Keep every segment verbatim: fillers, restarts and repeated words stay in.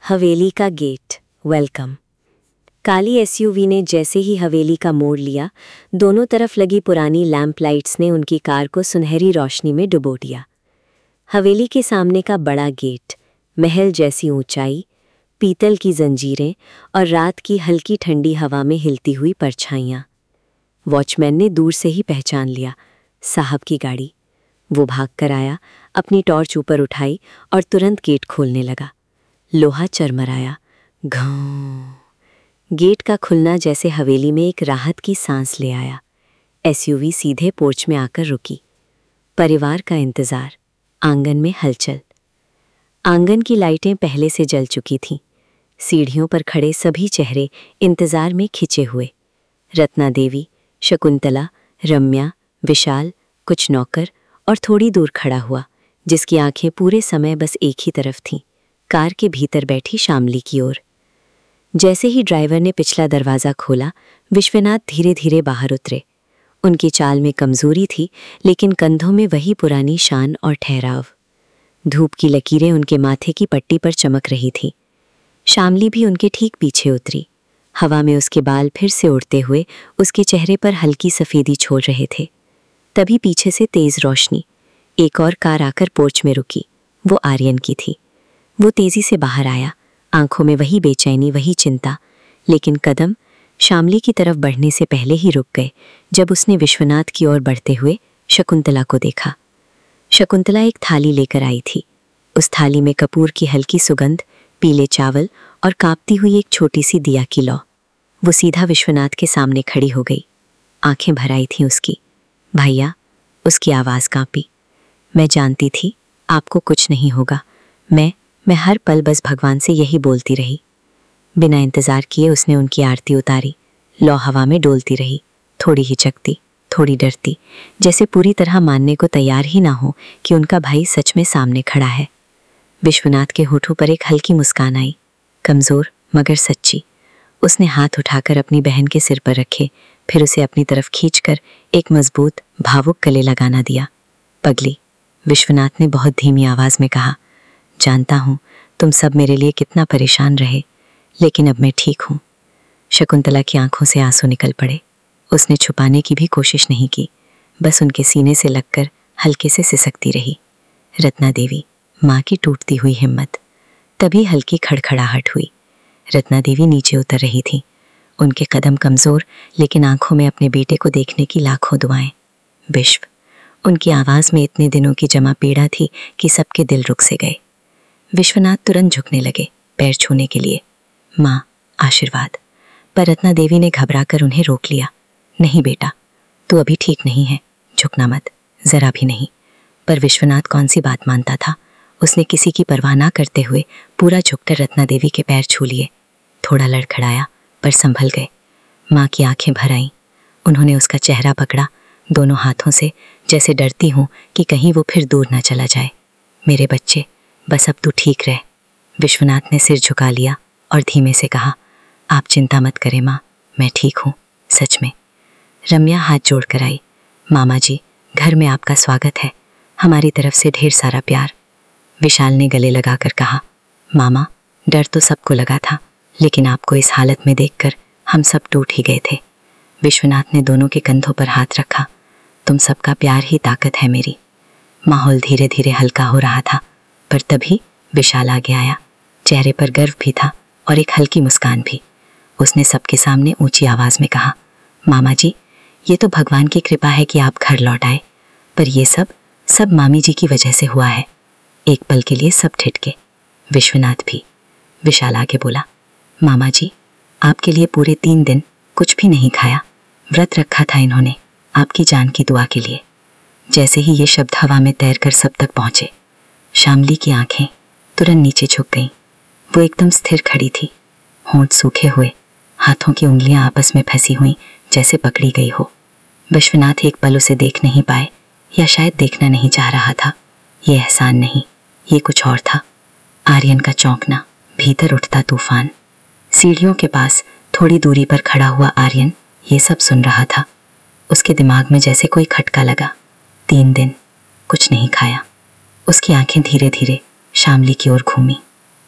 हवेली का gate. Welcome. काली SUV ने जैसे ही हवेली का मोड़ लिया, दोनों तरफ लगी पुरानी लैंप लाइट्स ने उनकी कार को सुनहरी रोशनी में डुबो दिया। हवेली के सामने का बड़ा गेट, महल जैसी ऊंचाई, पीतल की जंजीरें और रात की हल्की ठंडी हवा में हिलती हुई परछाइयाँ। वॉचमैन ने दूर से ही पहचान लिया, साहब की गाड़ी। वो भाग कर आया, अपनी टॉर्च ऊपर उठाई और तुरंत गेट खोलने लगा। लोहा चरमराया। घां। गेट का खुलना जैसे हवेली में एक राहत की सांस ले आया। एसयूवी सीधे पोर्च में आकर रुकी। परिवार का इंतजार। आंगन में हलचल। आंगन की लाइटें पहले से जल चुकी थीं। सीढ़ियों पर खड़े सभी चेहरे इंतजार में खिंचे हुए। रत्ना देवी, शकुंतला, रम्या, विशाल, कुछ नौकर और थोड़ी दूर खड़ा हुआ, जिसकी आंखें पूरे समय बस एक ही तरफ थीं, कार के भीतर बैठी शामली की ओर। जैसे ही ड्राइवर ने पिछला दरवाज़ा खोला, विश्वनाथ धीरे धीरे बाहर उतरे। उनकी चाल में कमजोरी थी, लेकिन कंधों में वही पुरानी शान और ठहराव। धूप की लकीरें उनके माथे की पट्टी पर चमक रही थी। शामली भी उनके ठीक पीछे उतरी। हवा में उसके बाल फिर से उड़ते हुए उसके चेहरे पर हल्की सफ़ेदी छोड़ रहे थे। तभी पीछे से तेज़ रोशनी, एक और कार आकर पोर्च में रुकी। वो आर्यन की थी। वो तेजी से बाहर आया, आंखों में वही बेचैनी, वही चिंता, लेकिन कदम शामली की तरफ बढ़ने से पहले ही रुक गए जब उसने विश्वनाथ की ओर बढ़ते हुए शकुंतला को देखा। शकुंतला एक थाली लेकर आई थी। उस थाली में कपूर की हल्की सुगंध, पीले चावल और कांपती हुई एक छोटी सी दिया की लौ। वो सीधा विश्वनाथ के सामने खड़ी हो गई। आंखें भर आई थीं उसकी। भैया, उसकी आवाज़ कांपी। मैं जानती थी आपको कुछ नहीं होगा। मैं मैं हर पल बस भगवान से यही बोलती रही। बिना इंतज़ार किए उसने उनकी आरती उतारी। लौ हवा में डोलती रही, थोड़ी हिचकती, थोड़ी डरती, जैसे पूरी तरह मानने को तैयार ही ना हो कि उनका भाई सच में सामने खड़ा है। विश्वनाथ के होठों पर एक हल्की मुस्कान आई, कमज़ोर मगर सच्ची। उसने हाथ उठाकर अपनी बहन के सिर पर रखे, फिर उसे अपनी तरफ खींचकर एक मजबूत, भावुक गले लगाना दिया। पगली, विश्वनाथ ने बहुत धीमी आवाज़ में कहा, जानता हूँ तुम सब मेरे लिए कितना परेशान रहे, लेकिन अब मैं ठीक हूँ। शकुंतला की आंखों से आंसू निकल पड़े। उसने छुपाने की भी कोशिश नहीं की, बस उनके सीने से लगकर हल्के से सिसकती रही। रत्ना देवी, माँ की टूटती हुई हिम्मत। तभी हल्की खड़खड़ाहट हुई। रत्ना देवी नीचे उतर रही थी। उनके कदम कमज़ोर, लेकिन आंखों में अपने बेटे को देखने की लाखों दुआएं। विश्व, उनकी आवाज़ में इतने दिनों की जमा पीड़ा थी कि सबके दिल रुक से गए। विश्वनाथ तुरंत झुकने लगे, पैर छूने के लिए। माँ, आशीर्वाद। पर रत्ना देवी ने घबराकर उन्हें रोक लिया। नहीं बेटा, तू अभी ठीक नहीं है, झुकना मत, ज़रा भी नहीं। पर विश्वनाथ कौन सी बात मानता था। उसने किसी की परवाह ना करते हुए पूरा झुककर रत्ना देवी के पैर छू लिए। थोड़ा लड़खड़ाया, पर संभल गए। माँ की आंखें भर आईं। उन्होंने उसका चेहरा पकड़ा दोनों हाथों से, जैसे डरती हूँ कि कहीं वो फिर दूर ना चला जाए। मेरे बच्चे, बस अब तू ठीक रह। विश्वनाथ ने सिर झुका लिया और धीमे से कहा, आप चिंता मत करें माँ, मैं ठीक हूँ, सच में। रम्या हाथ जोड़कर आई। मामा जी, घर में आपका स्वागत है, हमारी तरफ से ढेर सारा प्यार। विशाल ने गले लगाकर कहा, मामा, डर तो सबको लगा था, लेकिन आपको इस हालत में देखकर हम सब टूट ही गए थे। विश्वनाथ ने दोनों के कंधों पर हाथ रखा। तुम सबका प्यार ही ताकत है मेरी। माहौल धीरे धीरे हल्का हो रहा था, पर तभी विशाल आगे आया। चेहरे पर गर्व भी था और एक हल्की मुस्कान भी। उसने सबके सामने ऊंची आवाज़ में कहा, मामा जी, ये तो भगवान की कृपा है कि आप घर लौट आए, पर ये सब सब मामी जी की वजह से हुआ है। एक पल के लिए सब ठिठके, विश्वनाथ भी। विशाल आगे बोला, मामा जी, आपके लिए पूरे तीन दिन कुछ भी नहीं खाया, व्रत रखा था इन्होंने, आपकी जान की दुआ के लिए। जैसे ही ये शब्द हवा में तैरकर सब तक पहुंचे, शामली की आंखें तुरंत नीचे झुक गईं। वो एकदम स्थिर खड़ी थी, होंठ सूखे हुए, हाथों की उंगलियां आपस में फंसी हुई जैसे पकड़ी गई हो। विश्वनाथ एक पल उसे देख नहीं पाए, या शायद देखना नहीं चाह रहा था। ये एहसान नहीं, ये कुछ और था। आर्यन का चौंकना, भीतर उठता तूफान। सीढ़ियों के पास थोड़ी दूरी पर खड़ा हुआ आर्यन ये सब सुन रहा था। उसके दिमाग में जैसे कोई खटका लगा। तीन दिन कुछ नहीं खाया। उसकी आंखें धीरे धीरे शामली की ओर घूमी।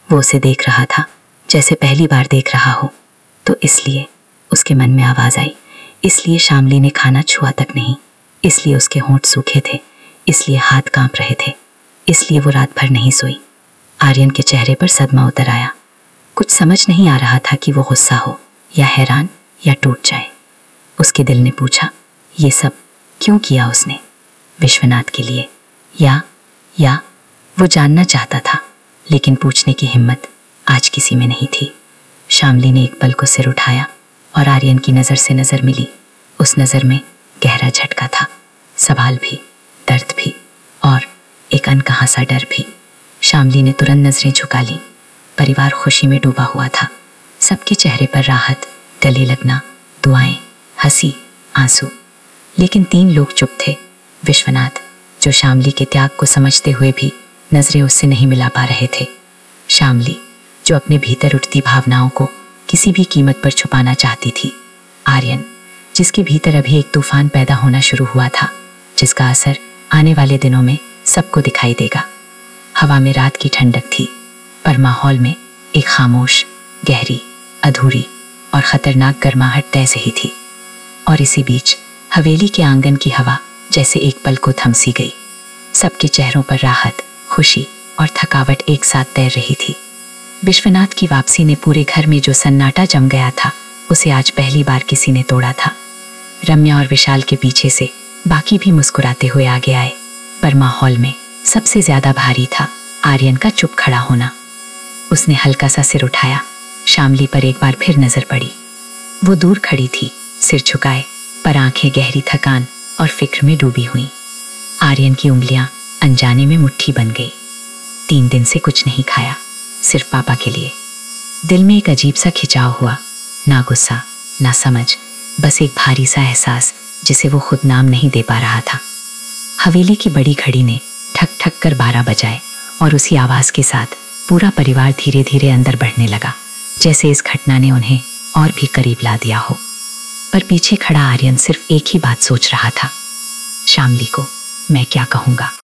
वो उसे देख रहा था जैसे पहली बार देख रहा हो। तो इसलिए उसके मन में आवाज आई, इसलिए शामली ने खाना छुआ तक नहीं, इसलिए उसके होंठ सूखे थे, इसलिए हाथ कांप रहे थे, इसलिए वो रात भर नहीं सोई। आर्यन के चेहरे पर सदमा उतर आया। कुछ समझ नहीं आ रहा था कि वो गुस्सा हो या हैरान या टूट जाए। उसके दिल ने पूछा, ये सब क्यों किया उसने? विश्वनाथ के लिए या या वो जानना चाहता था, लेकिन पूछने की हिम्मत आज किसी में नहीं थी। शामली ने एक पल को सिर उठाया और आर्यन की नज़र से नज़र मिली। उस नज़र में गहरा झटका था, सवाल भी, दर्द भी और एक अनकहा सा डर भी। शामली ने तुरंत नज़रें झुका लीं। परिवार खुशी में डूबा हुआ था। सबके चेहरे पर राहत, गले लगना, दुआएं, हंसी, आंसू। लेकिन तीन लोग चुप थे। विश्वनाथ, जो शामली के त्याग को समझते हुए भी नजरें उससे नहीं मिला पा रहे थे। शामली, जो अपने भीतर उठती भावनाओं को किसी भी कीमत पर छुपाना चाहती थी। आर्यन, जिसके भीतर अभी एक तूफान पैदा होना शुरू हुआ था, जिसका असर आने वाले दिनों में सबको दिखाई देगा। हवा में रात की ठंडक थी, पर माहौल में एक खामोश, गहरी, अधूरी और खतरनाक गर्माहट तैस ही थी। और इसी बीच हवेली के आंगन की हवा जैसे एक पल को थमसी गई। सबके चेहरों पर राहत, खुशी और थकावट एक साथ तैर रही थी। विश्वनाथ की वापसी ने पूरे घर में जो सन्नाटा जम गया था, उसे आज पहली बार किसी ने तोड़ा था। रम्या और विशाल के पीछे से बाकी भी मुस्कुराते हुए आगे आए, पर माहौल में सबसे ज्यादा भारी था आर्यन का चुप खड़ा होना। उसने हल्का सा सिर उठाया। शामली पर एक बार फिर नजर पड़ी। वो दूर खड़ी थी, सिर झुकाए, पर आंखें गहरी थकान और फिक्र में डूबी हुई। आर्यन की उंगलियां अनजाने में मुट्ठी बन गई। तीन दिन से कुछ नहीं खाया, सिर्फ पापा के लिए। दिल में एक अजीब सा खिंचाव हुआ, ना गुस्सा, ना समझ, बस एक भारी सा एहसास जिसे वो खुद नाम नहीं दे पा रहा था। हवेली की बड़ी घड़ी ने ठक ठक कर बारह बजाए और उसी आवाज के साथ पूरा परिवार धीरे धीरे अंदर बढ़ने लगा, जैसे इस घटना ने उन्हें और भी करीब ला दिया हो। पर पीछे खड़ा आर्यन सिर्फ एक ही बात सोच रहा था, शामली को मैं क्या कहूँगा।